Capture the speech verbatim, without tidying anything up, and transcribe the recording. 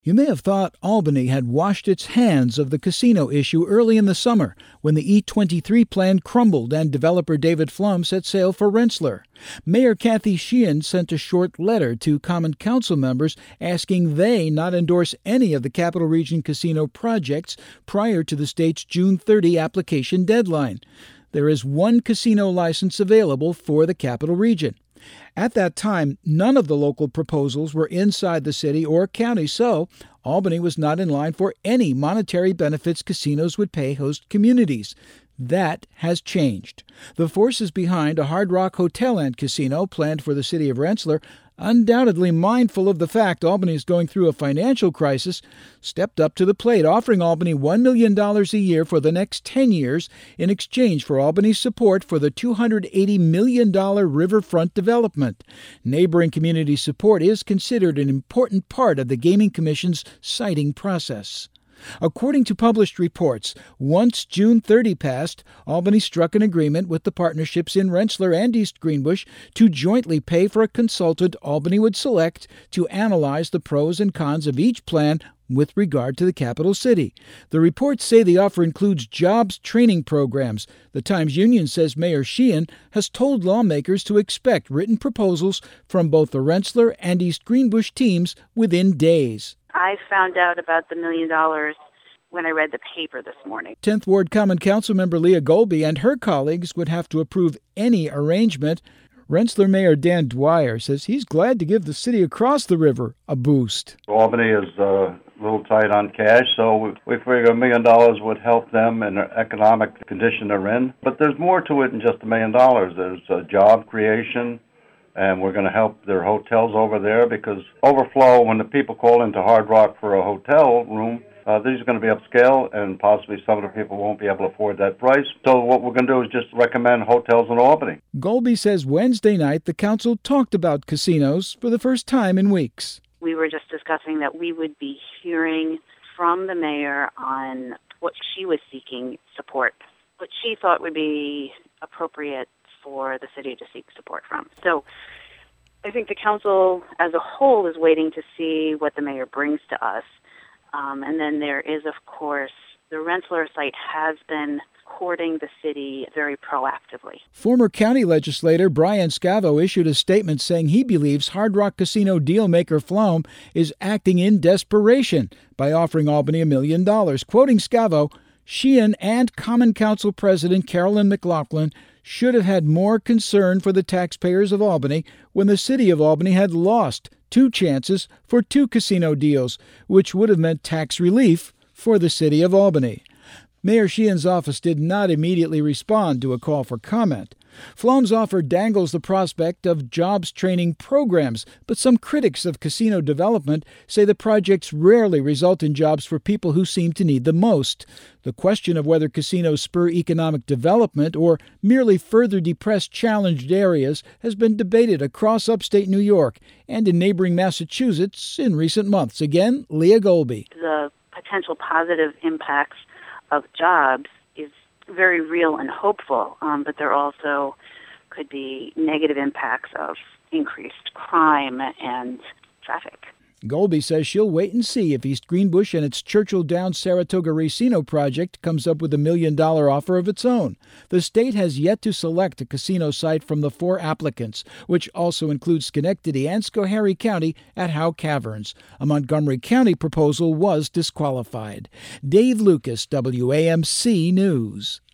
You may have thought Albany had washed its hands of the casino issue early in the summer when the E twenty-three plan crumbled and developer David Flum set sail for Rensselaer. Mayor Kathy Sheehan sent a short letter to Common Council members asking they not endorse any of the Capital Region casino projects prior to the state's June thirtieth application deadline. There is one casino license available for the Capital Region. At that time, none of the local proposals were inside the city or county, so Albany was not in line for any monetary benefits casinos would pay host communities. That has changed. The forces behind a Hard Rock Hotel and Casino planned for the city of Rensselaer, undoubtedly mindful of the fact Albany is going through a financial crisis, stepped up to the plate, offering Albany one million dollars a year for the next ten years in exchange for Albany's support for the two hundred eighty million dollars riverfront development. Neighboring community support is considered an important part of the Gaming Commission's siting process. According to published reports, once June thirtieth passed, Albany struck an agreement with the partnerships in Rensselaer and East Greenbush to jointly pay for a consultant Albany would select to analyze the pros and cons of each plan with regard to the capital city. The reports say the offer includes jobs training programs. The Times-Union says Mayor Sheehan has told lawmakers to expect written proposals from both the Rensselaer and East Greenbush teams within days. I found out about the million dollars when I read the paper this morning. tenth Ward Common Council member Leah Golby and her colleagues would have to approve any arrangement. Rensselaer Mayor Dan Dwyer says he's glad to give the city across the river a boost. Albany is uh, a little tight on cash, so we, we figure a million dollars would help them in the economic condition they're in. But there's more to it than just a million dollars. There's uh, job creation. And we're going to help their hotels over there because overflow, when the people call into Hard Rock for a hotel room, uh, these are going to be upscale, and possibly some of the people won't be able to afford that price. So what we're going to do is just recommend hotels in Albany. Golby says Wednesday night the council talked about casinos for the first time in weeks. We were just discussing that we would be hearing from the mayor on what she was seeking support, what she thought would be appropriate for the city to seek support from. So I think the council as a whole is waiting to see what the mayor brings to us. Um, and then there is, of course, the Rensselaer site has been courting the city very proactively. Former county legislator Brian Scavo issued a statement saying he believes Hard Rock Casino dealmaker Flum is acting in desperation by offering Albany a million dollars. Quoting Scavo, Sheehan and Common Council President Carolyn McLaughlin should have had more concern for the taxpayers of Albany when the city of Albany had lost two chances for two casino deals, which would have meant tax relief for the city of Albany. Mayor Sheehan's office did not immediately respond to a call for comment. Flum's offer dangles the prospect of jobs training programs, but some critics of casino development say the projects rarely result in jobs for people who seem to need the most. The question of whether casinos spur economic development or merely further depress challenged areas has been debated across upstate New York and in neighboring Massachusetts in recent months. Again, Leah Golby. The potential positive impacts of jobs is very real and hopeful, um, but there also could be negative impacts of increased crime and traffic. Golby says she'll wait and see if East Greenbush and its Churchill Downs Saratoga Racino project comes up with a million-dollar offer of its own. The state has yet to select a casino site from the four applicants, which also includes Schenectady and Schoharie County at Howe Caverns. A Montgomery County proposal was disqualified. Dave Lucas, W A M C News.